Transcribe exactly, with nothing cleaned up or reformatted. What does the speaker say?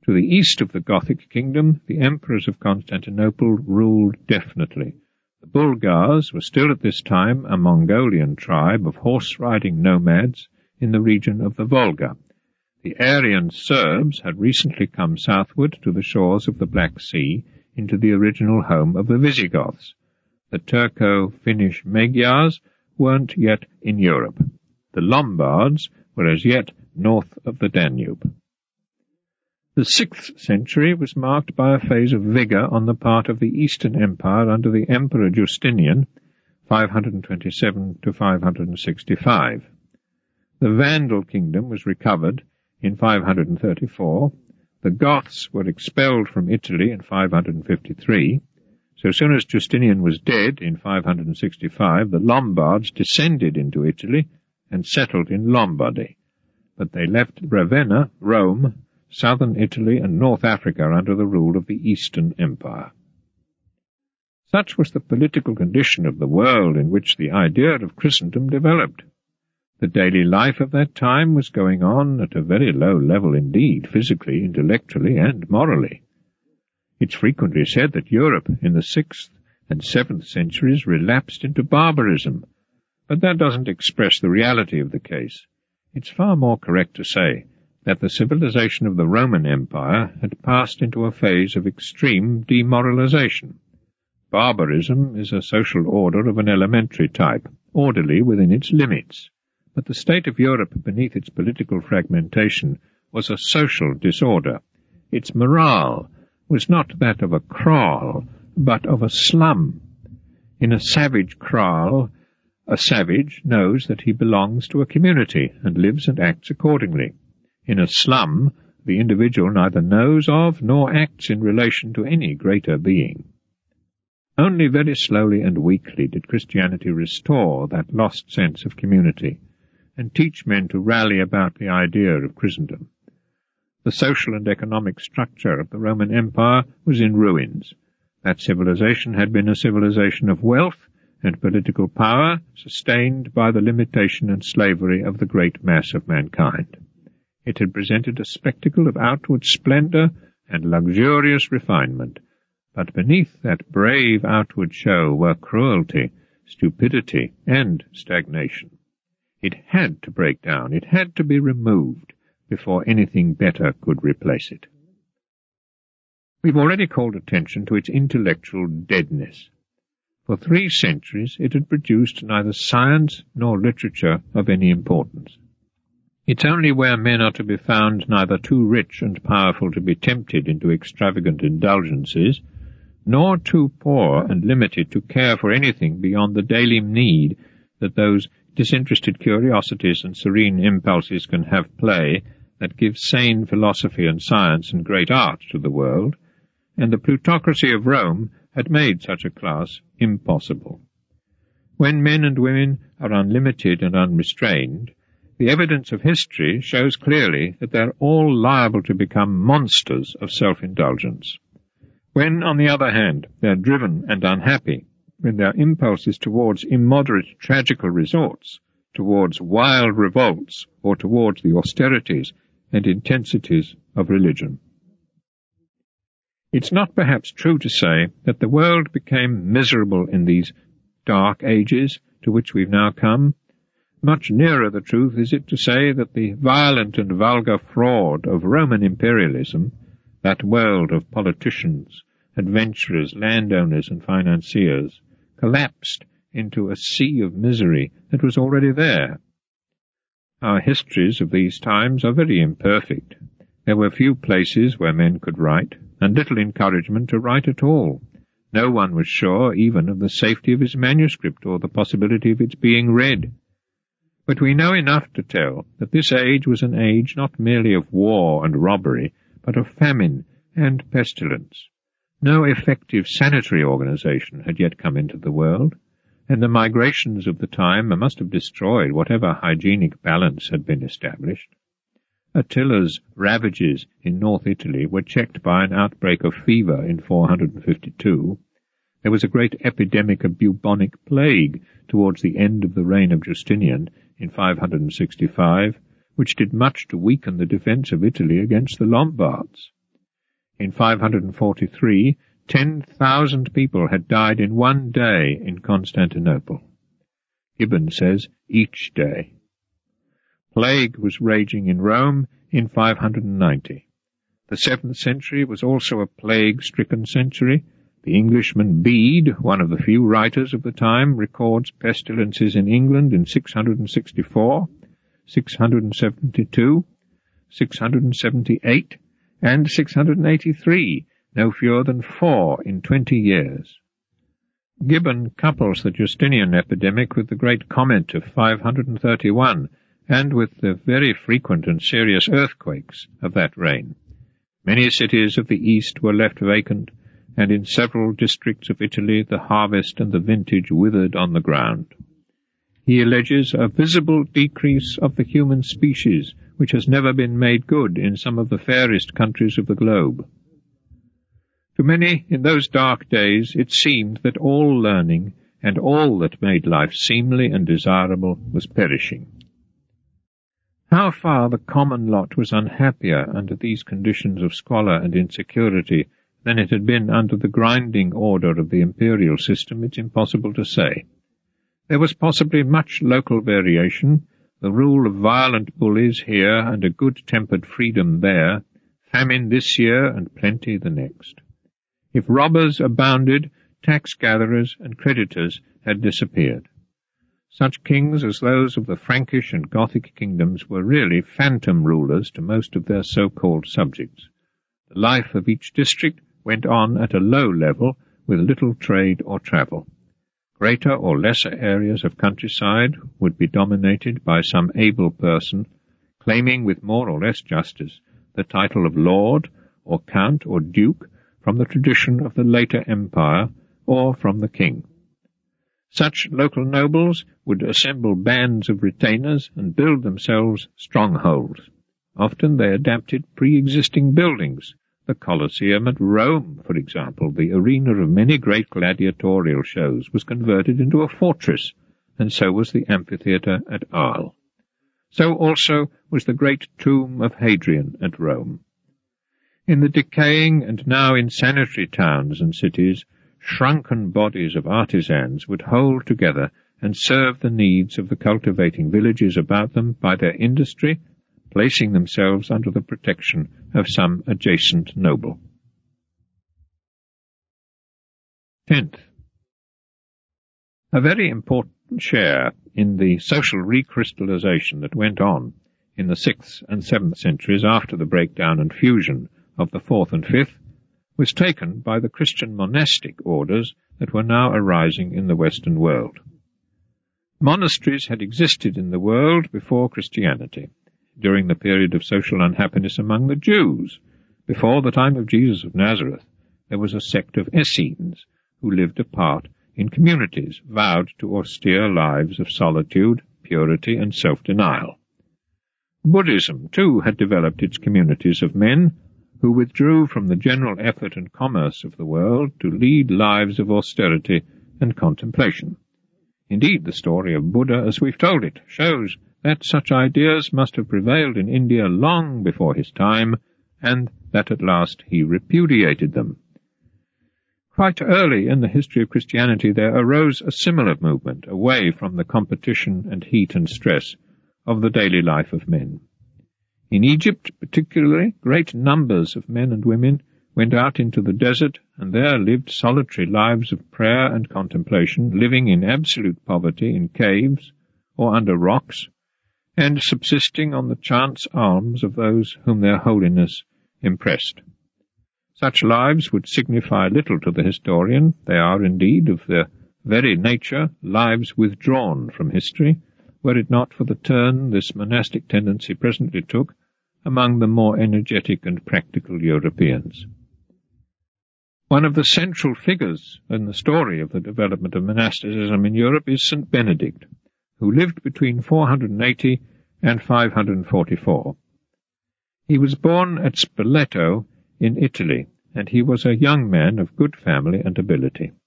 To the east of the Gothic kingdom, the emperors of Constantinople ruled definitely. The Bulgars were still at this time a Mongolian tribe of horse-riding nomads in the region of the Volga. The Aryan Serbs had recently come southward to the shores of the Black Sea into the original home of the Visigoths. The Turco-Finnish Magyars weren't yet in Europe. The Lombards were as yet north of the Danube. The sixth century was marked by a phase of vigour on the part of the Eastern Empire under the Emperor Justinian, five hundred twenty-seven to five hundred sixty-five. The Vandal kingdom was recovered in five hundred thirty-four. The Goths were expelled from Italy in five hundred fifty-three. So soon as Justinian was dead in five hundred sixty-five, the Lombards descended into Italy and settled in Lombardy. But they left Ravenna, Rome, southern Italy and North Africa under the rule of the Eastern Empire. Such was the political condition of the world in which the idea of Christendom developed. The daily life of that time was going on at a very low level indeed, physically, intellectually, and morally. It's frequently said that Europe in the sixth and seventh centuries relapsed into barbarism, but that doesn't express the reality of the case. It's far more correct to say that the civilization of the Roman Empire had passed into a phase of extreme demoralization. Barbarism is a social order of an elementary type, orderly within its limits, but the state of Europe beneath its political fragmentation was a social disorder. Its morale was not that of a kraal, but of a slum. In a savage kraal, a savage knows that he belongs to a community and lives and acts accordingly. In a slum, the individual neither knows of nor acts in relation to any greater being. Only very slowly and weakly did Christianity restore that lost sense of community and teach men to rally about the idea of Christendom. The social and economic structure of the Roman Empire was in ruins. That civilization had been a civilization of wealth and political power, sustained by the limitation and slavery of the great mass of mankind. It had presented a spectacle of outward splendor and luxurious refinement, but beneath that brave outward show were cruelty, stupidity, and stagnation. It had to break down, it had to be removed, before anything better could replace it. We've already called attention to its intellectual deadness. For three centuries it had produced neither science nor literature of any importance. It's only where men are to be found neither too rich and powerful to be tempted into extravagant indulgences, nor too poor and limited to care for anything beyond the daily need that those disinterested curiosities and serene impulses can have play that give sane philosophy and science and great art to the world, and the plutocracy of Rome had made such a class impossible. When men and women are unlimited and unrestrained, the evidence of history shows clearly that they are all liable to become monsters of self-indulgence. When, on the other hand, they are driven and unhappy, when their impulse is towards immoderate tragical resorts, towards wild revolts, or towards the austerities and intensities of religion. It's not perhaps true to say that the world became miserable in these dark ages to which we've now come. Much nearer the truth is it to say that the violent and vulgar fraud of Roman imperialism, that world of politicians, adventurers, landowners, and financiers, collapsed into a sea of misery that was already there. Our histories of these times are very imperfect. There were few places where men could write, and little encouragement to write at all. No one was sure even of the safety of his manuscript or the possibility of its being read. But we know enough to tell that this age was an age not merely of war and robbery, but of famine and pestilence. No effective sanitary organization had yet come into the world, and the migrations of the time must have destroyed whatever hygienic balance had been established. Attila's ravages in North Italy were checked by an outbreak of fever in four hundred fifty-two. There was a great epidemic of bubonic plague towards the end of the reign of Justinian in five hundred sixty-five, which did much to weaken the defence of Italy against the Lombards. In five hundred forty-three, ten thousand people had died in one day in Constantinople. Gibbon says, each day. Plague was raging in Rome in five hundred ninety. The seventh century was also a plague-stricken century. The Englishman Bede, one of the few writers of the time, records pestilences in England in six hundred sixty-four, six hundred seventy-two, six hundred seventy-eight, and six hundred eighty-three, no fewer than four in twenty years. Gibbon couples the Justinian epidemic with the great comet of five hundred thirty-one, and with the very frequent and serious earthquakes of that reign. Many cities of the east were left vacant, and in several districts of Italy the harvest and the vintage withered on the ground. He alleges a visible decrease of the human species, which has never been made good in some of the fairest countries of the globe. To many in those dark days it seemed that all learning and all that made life seemly and desirable was perishing. How far the common lot was unhappier under these conditions of squalor and insecurity than it had been under the grinding order of the imperial system, it's impossible to say. There was possibly much local variation, the rule of violent bullies here and a good-tempered freedom there, famine this year and plenty the next. If robbers abounded, tax-gatherers and creditors had disappeared. Such kings as those of the Frankish and Gothic kingdoms were really phantom rulers to most of their so-called subjects. The life of each district went on at a low level with little trade or travel. Greater or lesser areas of countryside would be dominated by some able person, claiming with more or less justice the title of lord or count or duke from the tradition of the later empire or from the king. Such local nobles would assemble bands of retainers and build themselves strongholds. Often they adapted pre-existing buildings. The Colosseum at Rome, for example, the arena of many great gladiatorial shows, was converted into a fortress, and so was the amphitheatre at Arles. So also was the great tomb of Hadrian at Rome. In the decaying and now insanitary towns and cities, shrunken bodies of artisans would hold together and serve the needs of the cultivating villages about them by their industry, placing themselves under the protection of some adjacent noble. Tenth. A very important share in the social recrystallization that went on in the sixth and seventh centuries after the breakdown and fusion of the fourth and fifth was taken by the Christian monastic orders that were now arising in the Western world. Monasteries had existed in the world before Christianity, during the period of social unhappiness among the Jews. Before the time of Jesus of Nazareth, there was a sect of Essenes who lived apart in communities, vowed to austere lives of solitude, purity, and self-denial. Buddhism, too, had developed its communities of men who withdrew from the general effort and commerce of the world to lead lives of austerity and contemplation. Indeed, the story of Buddha, as we've told it, shows that such ideas must have prevailed in India long before his time, and that at last he repudiated them. Quite early in the history of Christianity there arose a similar movement away from the competition and heat and stress of the daily life of men. In Egypt, particularly, great numbers of men and women went out into the desert and there lived solitary lives of prayer and contemplation, living in absolute poverty in caves or under rocks, and subsisting on the chance alms of those whom their holiness impressed. Such lives would signify little to the historian. They are indeed of their very nature lives withdrawn from history, were it not for the turn this monastic tendency presently took among the more energetic and practical Europeans. One of the central figures in the story of the development of monasticism in Europe is Saint Benedict, who lived between four hundred eighty and five hundred forty-four. He was born at Spoleto in Italy, and he was a young man of good family and ability.